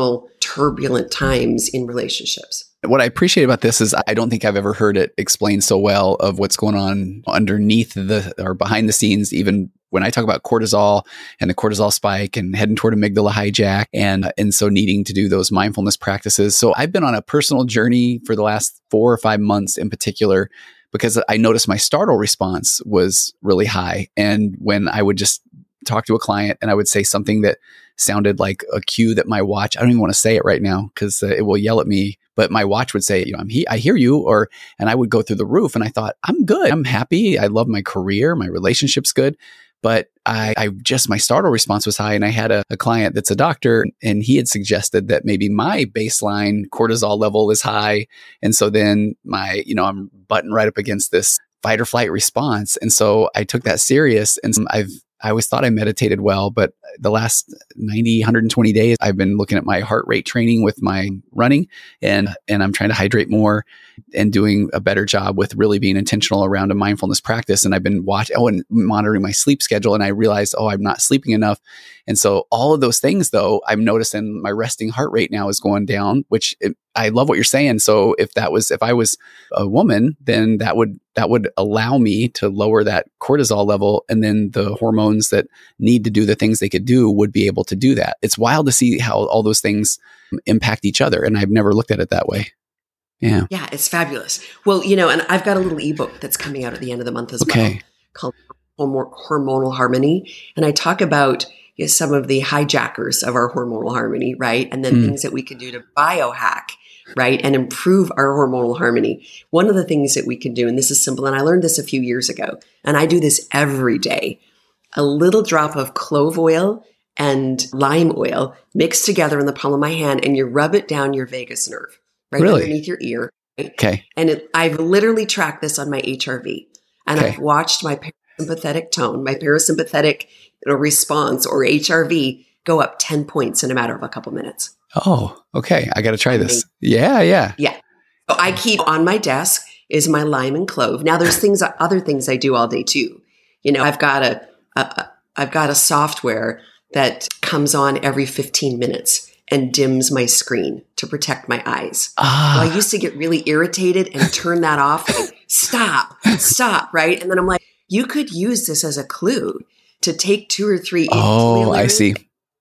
turbulent times in relationships. What I appreciate about this is I don't think I've ever heard it explained so well of what's going on underneath the or behind the scenes, even when I talk about cortisol and the cortisol spike and heading toward amygdala hijack and, and so needing to do those mindfulness practices. So I've been on a personal journey for the last four or five months in particular, because I noticed my startle response was really high. And when I would just talk to a client and I would say something that sounded like a cue that my watch, I don't even want to say it right now because uh, it will yell at me, but my watch would say, you know, I'm he- I hear you, or, and I would go through the roof and I thought, I'm good. I'm happy. I love my career. My relationship's good. But I, I just, my startle response was high. And I had a, a client that's a doctor and he had suggested that maybe my baseline cortisol level is high. And so then my, you know, I'm butting right up against this fight or flight response. And so I took that serious. And I've, I always thought I meditated well, but the last ninety, one hundred twenty days, I've been looking at my heart rate training with my running and, and I'm trying to hydrate more and doing a better job with really being intentional around a mindfulness practice. And I've been watching, oh, and monitoring my sleep schedule. And I realized, oh, I'm not sleeping enough. And so all of those things, though, I'm noticing my resting heart rate now is going down, which it, I love what you're saying. So if that was, if I was a woman, then that would, that would allow me to lower that cortisol level. And then the hormones that need to do the things they could do would be able to do that. It's wild to see how all those things impact each other. And I've never looked at it that way. Yeah. Yeah, it's fabulous. Well, you know, and I've got a little ebook that's coming out at the end of the month as okay. well called Hormonal Harmony. And I talk about you know, some of the hijackers of our hormonal harmony, right? And then mm. things that we can do to biohack, right? And improve our hormonal harmony. One of the things that we can do, and this is simple, and I learned this a few years ago, and I do this every day, a little drop of clove oil and lime oil mixed together in the palm of my hand, and you rub it down your vagus nerve. Right really? Underneath your ear. Right? Okay. And it, I've literally tracked this on my H R V. And okay. I've watched my parasympathetic tone, my parasympathetic you know, response or H R V go up ten points in a matter of a couple minutes. Oh, okay. I got to try this. Yeah, yeah. Yeah. So I keep on my desk is my lime and clove. Now there's things, other things I do all day too. You know, I've got a, a I've got a software that comes on every fifteen minutes. And dims my screen to protect my eyes. Ah. Well, I used to get really irritated and turn that off. Like, stop, stop, right? And then I'm like, you could use this as a clue to take two or three. Oh, I see.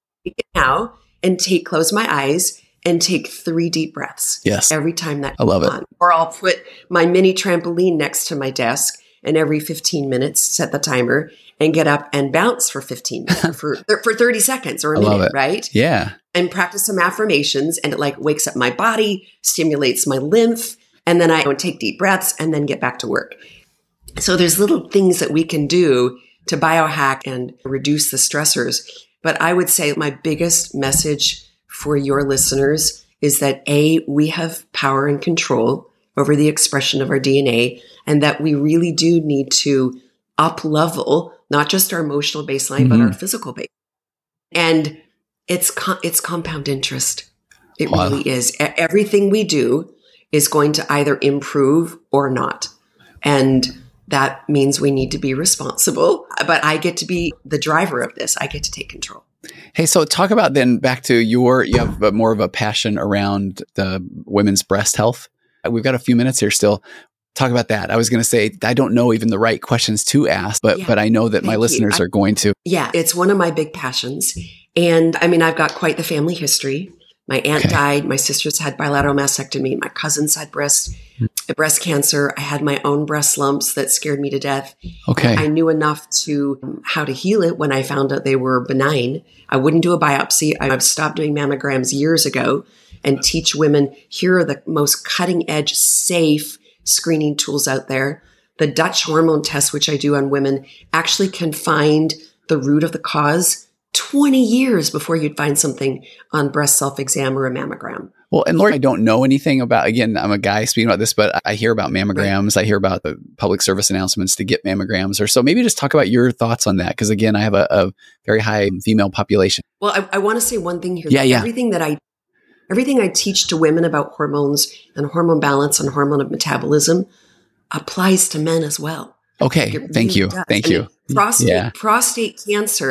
Now and take, close my eyes and take three deep breaths. Yes. Every time that I love on. it. Or I'll put my mini trampoline next to my desk and every fifteen minutes, set the timer and get up and bounce for fifteen minutes, for, for thirty seconds or a I love minute, it. right? Yeah. And practice some affirmations and it like wakes up my body, stimulates my lymph, and then I would take deep breaths and then get back to work. So there's little things that we can do to biohack and reduce the stressors. But I would say my biggest message for your listeners is that A, we have power and control over the expression of our D N A, and that we really do need to up level, not just our emotional baseline, mm-hmm. but our physical baseline. And it's com- it's compound interest. It wow. really is. E- everything we do is going to either improve or not. And that means we need to be responsible. But I get to be the driver of this. I get to take control. Hey, so talk about then back to your, you have a, more of a passion around the women's breast health. We've got a few minutes here still. Talk about that. I was going to say, I don't know even the right questions to ask, but, yeah, but I know that my listeners I, are going to. Yeah, it's one of my big passions. And I mean, I've got quite the family history. My aunt okay. died. My sisters had bilateral mastectomy. My cousins had breast, mm. breast cancer. I had my own breast lumps that scared me to death. Okay. I knew enough to um, how to heal it when I found out they were benign. I wouldn't do a biopsy. I've stopped doing mammograms years ago and teach women, here are the most cutting edge, safe screening tools out there. The Dutch hormone test, which I do on women, actually can find the root of the cause twenty years before you'd find something on breast self-exam or a mammogram. Well, and Lori, I don't know anything about, again, I'm a guy speaking about this, but I hear about mammograms. Right. I hear about the public service announcements to get mammograms. Or so maybe just talk about your thoughts on that. Because again, I have a, a very high female population. Well, I, I want to say one thing here. Yeah, yeah. Everything that I, everything I teach to women about hormones and hormone balance and hormone of metabolism applies to men as well. Okay. Thank you. Does. Thank I you. mean, prostate, yeah. prostate cancer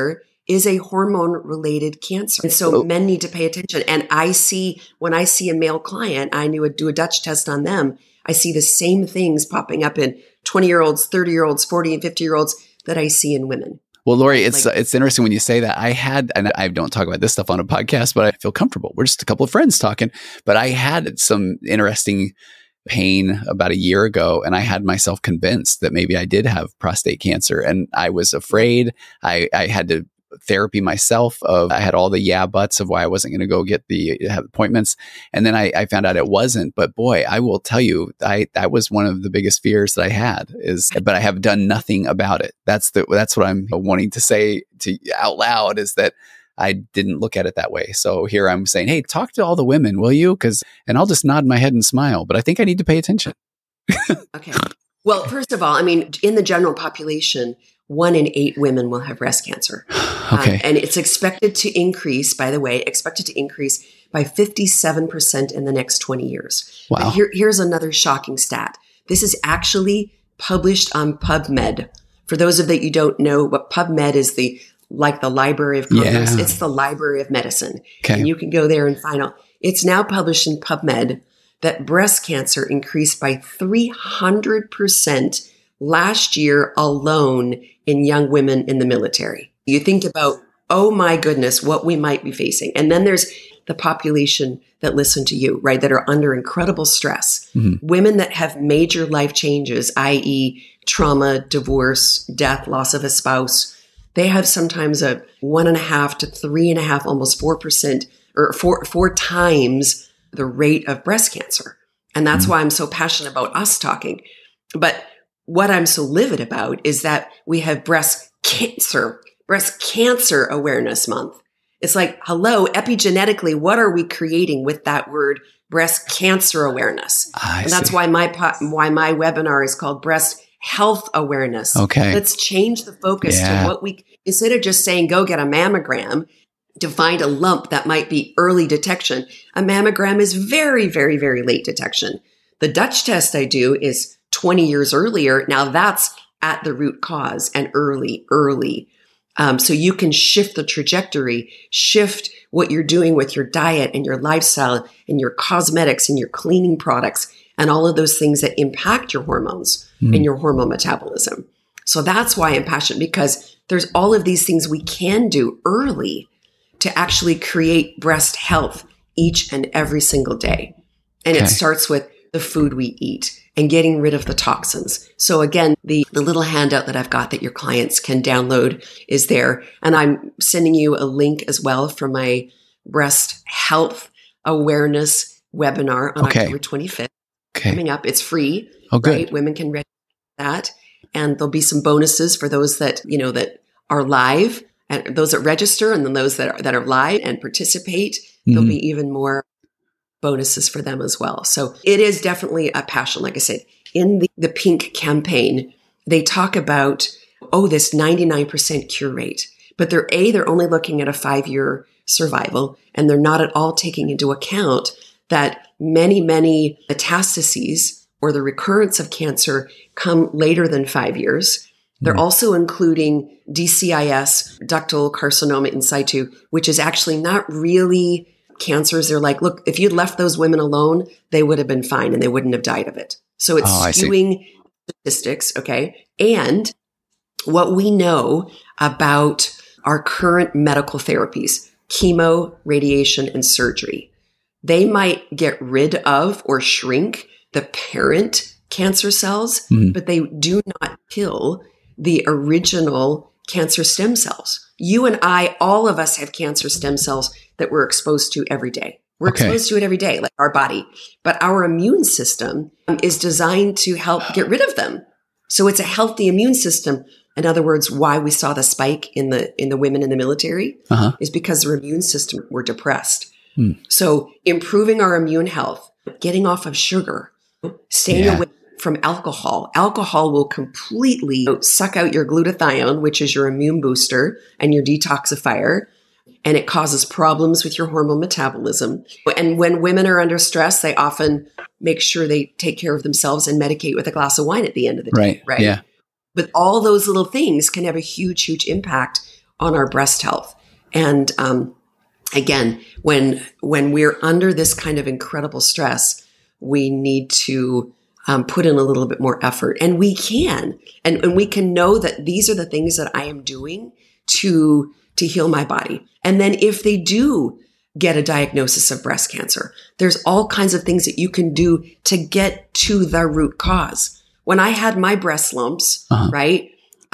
is a hormone related cancer. And so Oh. men need to pay attention. And I see, when I see a male client, I knew do a Dutch test on them. I see the same things popping up in twenty year olds, thirty year olds, forty and fifty year olds that I see in women. Well, Lori, it's Like- it's interesting when you say that. I had, and I don't talk about this stuff on a podcast, but I feel comfortable. We're just a couple of friends talking. But I had some interesting pain about a year ago, and I had myself convinced that maybe I did have prostate cancer, and I was afraid. I, I had to therapy myself. Of I had all the yeah buts of why I wasn't going to go get the have appointments, and then I, I found out it wasn't. But boy, I will tell you, I that was one of the biggest fears that I had. Is but I have done nothing about it. That's the that's what I'm wanting to say to out loud, is that I didn't look at it that way. So here I'm saying, hey, talk to all the women, will you? Because and I'll just nod my head and smile. But I think I need to pay attention. Okay. Well, first of all, I mean, in the general population, one in eight women will have breast cancer. Okay. Um, and it's expected to increase, by the way, expected to increase by fifty-seven percent in the next twenty years. Wow. But here, here's another shocking stat. This is actually published on PubMed. For those of that you don't know, what PubMed is, the like the Library of Congress. Yeah. It's the Library of Medicine. Okay. And you can go there and find out. It's now published in PubMed that breast cancer increased by three hundred percent last year alone in young women in the military. You think about, oh my goodness, what we might be facing. And then there's the population that listen to you, right, that are under incredible stress. Mm-hmm. Women that have major life changes, that is trauma, divorce, death, loss of a spouse. They have sometimes a one and a half to three and a half, almost four percent or four, four times the rate of breast cancer. And that's mm-hmm. why I'm so passionate about us talking. But what I'm so livid about is that we have breast cancer, breast cancer awareness month. It's like, hello, epigenetically, what are we creating with that word, breast cancer awareness? I and that's see. why my why my webinar is called Breast Health Awareness. Okay. Let's change the focus Yeah. to what we, instead of just saying, go get a mammogram to find a lump that might be early detection. A mammogram is very, very, very late detection. The Dutch test I do is twenty years earlier. Now that's at the root cause and early, early. Um, so you can shift the trajectory, shift what you're doing with your diet and your lifestyle and your cosmetics and your cleaning products and all of those things that impact your hormones Mm. and your hormone metabolism. So that's why I'm passionate, because there's all of these things we can do early to actually create breast health each and every single day. And Okay. it starts with the food we eat and getting rid of the toxins. So again, the, the little handout that I've got that your clients can download is there. And I'm sending you a link as well for my breast health awareness webinar on Okay. October twenty-fifth. Okay. Coming up. It's free. Oh, good. Right? Women can register that. And there'll be some bonuses for those that, you know, that are live, and those that register, and then those that are, that are live and participate. There'll Mhm. be even more bonuses for them as well. So it is definitely a passion. Like I said, in the, the Pink campaign, they talk about, oh, this ninety-nine percent cure rate. But they're A, they're only looking at a five-year survival, and they're not at all taking into account that many, many metastases or the recurrence of cancer come later than five years. They're Mhm. also including D C I S, ductal carcinoma in situ, which is actually not really cancers. They're like, look, if you'd left those women alone, they would have been fine and they wouldn't have died of it. So it's Oh, I see. skewing statistics, okay? And what we know about our current medical therapies, chemo, radiation, and surgery, they might get rid of or shrink the parent cancer cells, Mhm. but they do not kill the original cancer stem cells. You and I, all of us have cancer stem cells that we're exposed to every day. We're Okay. exposed to it every day, like our body. But our immune system is designed to help get rid of them. So it's a healthy immune system. In other words, why we saw the spike in the in the women in the military Uh-huh. is because their immune system were depressed. Hmm. So improving our immune health, getting off of sugar, staying Yeah. away from alcohol. Alcohol will completely suck out your glutathione, which is your immune booster and your detoxifier, and it causes problems with your hormone metabolism. And when women are under stress, they often make sure they take care of themselves and medicate with a glass of wine at the end of the day. Right. Right. Yeah. But all those little things can have a huge, huge impact on our breast health. And um, again, when when we're under this kind of incredible stress, we need to um, put in a little bit more effort, and we can, and, and we can know that these are the things that I am doing to to heal my body. And then if they do get a diagnosis of breast cancer, there's all kinds of things that you can do to get to the root cause. When I had my breast lumps, uh-huh. right,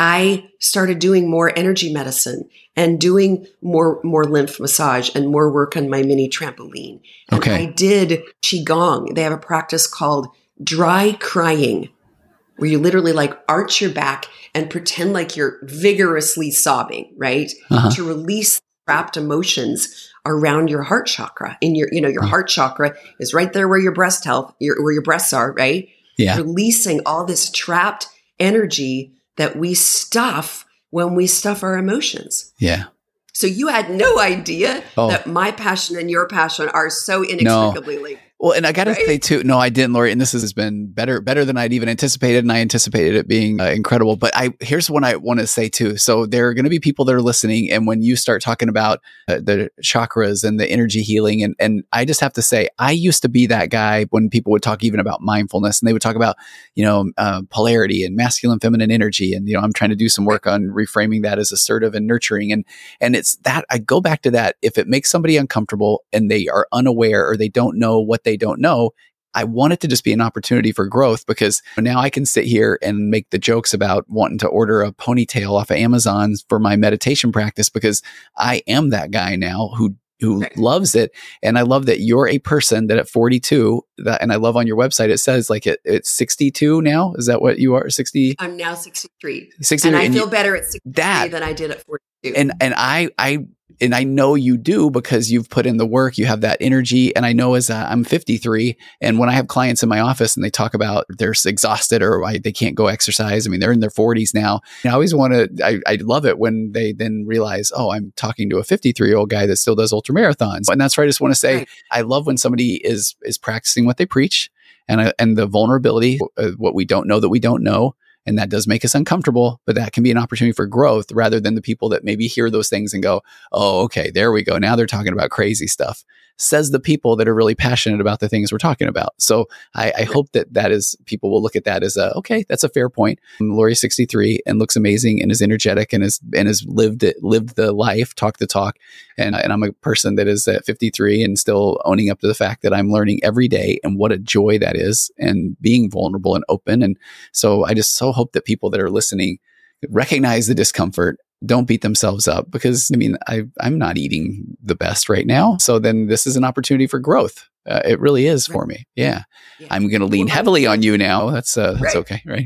I started doing more energy medicine and doing more, more lymph massage and more work on my mini trampoline. And okay. I did Qigong. They have a practice called dry crying, where you literally like arch your back and pretend like you're vigorously sobbing, right? Uh-huh. To release trapped emotions around your heart chakra. In your, you know, your uh-huh. heart chakra is right there where your breast health, your, where your breasts are, right? Yeah. Releasing all this trapped energy that we stuff when we stuff our emotions. Yeah. So you had no idea oh. that my passion and your passion are so inextricably no. linked. Well, and I got to right? say too, no, I didn't, Lori, and this has been better, better than I'd even anticipated. And I anticipated it being uh, incredible. But I, here's what I want to say too. So there are going to be people that are listening. And when you start talking about uh, the chakras and the energy healing, and, and I just have to say, I used to be that guy when people would talk even about mindfulness, and they would talk about, you know, uh, polarity and masculine, feminine energy. And, you know, I'm trying to do some work on reframing that as assertive and nurturing. And, and it's that I go back to that. If it makes somebody uncomfortable and they are unaware or they don't know what they don't know, I want it to just be an opportunity for growth, because now I can sit here and make the jokes about wanting to order a ponytail off of Amazon for my meditation practice, because I am that guy now who who right. loves it. And I love that you're a person that at forty-two, that, and I love on your website, it says like it, it's sixty-two now. Is that what you are? sixty? I'm now sixty-three. sixty-three. And I and feel you, better at sixty-three that, than I did at forty-two. And, and I, I, and I know you do, because you've put in the work, you have that energy. And I know as uh, I'm fifty-three, and when I have clients in my office and they talk about they're exhausted or I, they can't go exercise, I mean, they're in their forties now. And I always want to, I, I love it when they then realize, oh, I'm talking to a fifty-three year old guy that still does ultra marathons. And that's where I just want to say, right. I love when somebody is, is practicing what they preach, and, uh, and the vulnerability, uh, what we don't know that we don't know. And that does make us uncomfortable, but that can be an opportunity for growth, rather than the people that maybe hear those things and go, oh, okay, there we go. Now they're talking about crazy stuff. Says the people that are really passionate about the things we're talking about. So I, I hope that that is, people will look at that as a, okay, that's a fair point. Lori's sixty-three and looks amazing and is energetic and is, and has lived it, lived the life, talked the talk. And, and I'm a person that is at fifty-three and still owning up to the fact that I'm learning every day, and what a joy that is, and being vulnerable and open. And so I just so hope that people that are listening recognize the discomfort. Don't beat themselves up, because I mean, I, I'm not eating the best right now. So then this is an opportunity for growth. Uh, it really is for me. Yeah. yeah. I'm going to lean well, heavily on you now. That's, uh, that's right. okay. Right.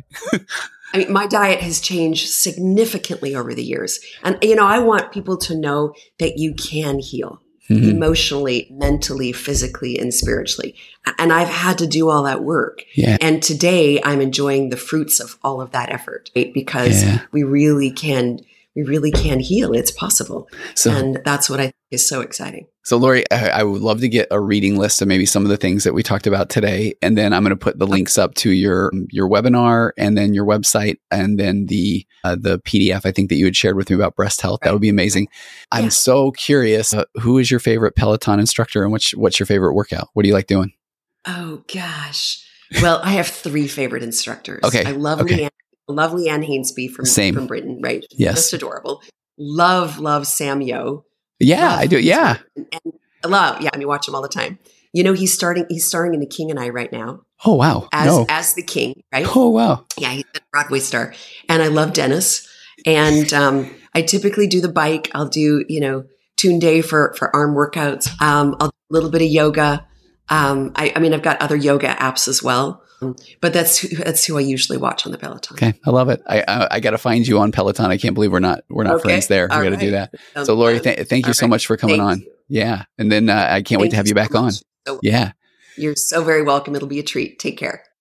I mean, my diet has changed significantly over the years. And, you know, I want people to know that you can heal mm-hmm. emotionally, mentally, physically, and spiritually. And I've had to do all that work. Yeah. And today I'm enjoying the fruits of all of that effort, right? Because yeah. we really can We really can heal. It's possible. So, and that's what I think is so exciting. So Lori, I, I would love to get a reading list of maybe some of the things that we talked about today. And then I'm going to put the links up to your, your webinar, and then your website, and then the, uh, the P D F I think that you had shared with me about breast health. Right. That would be amazing. Right. I'm yeah. so curious, uh, who is your favorite Peloton instructor, and what's, what's your favorite workout? What do you like doing? Oh gosh. Well, I have three favorite instructors. Okay. I love okay. Leanne. Lovely Ann Hainsby from, Same. from Britain, right? Yes. Just adorable. Love, love Sam Yo. Yeah, love I do. Yeah. And, and love, yeah, I mean, watch him all the time. You know, he's starting, he's starring in The King and I right now. Oh, wow. As, no. as the king, right? Oh, wow. Yeah, he's a Broadway star. And I love Dennis. And um, I typically do the bike. I'll do, you know, Tune Day for, for arm workouts. Um, I'll do a little bit of yoga. Um, I, I mean, I've got other yoga apps as well. But that's who, that's who I usually watch on the Peloton. Okay, I love it. I I, I got to find you on Peloton. I can't believe we're not we're not okay. friends there. All we got to right. do that. Sounds so Lori, fun. th- thank you All so right. much for coming thank on. You. Yeah, and then uh, I can't thank wait to have you, you back so on. So, yeah, you're so very welcome. It'll be a treat. Take care.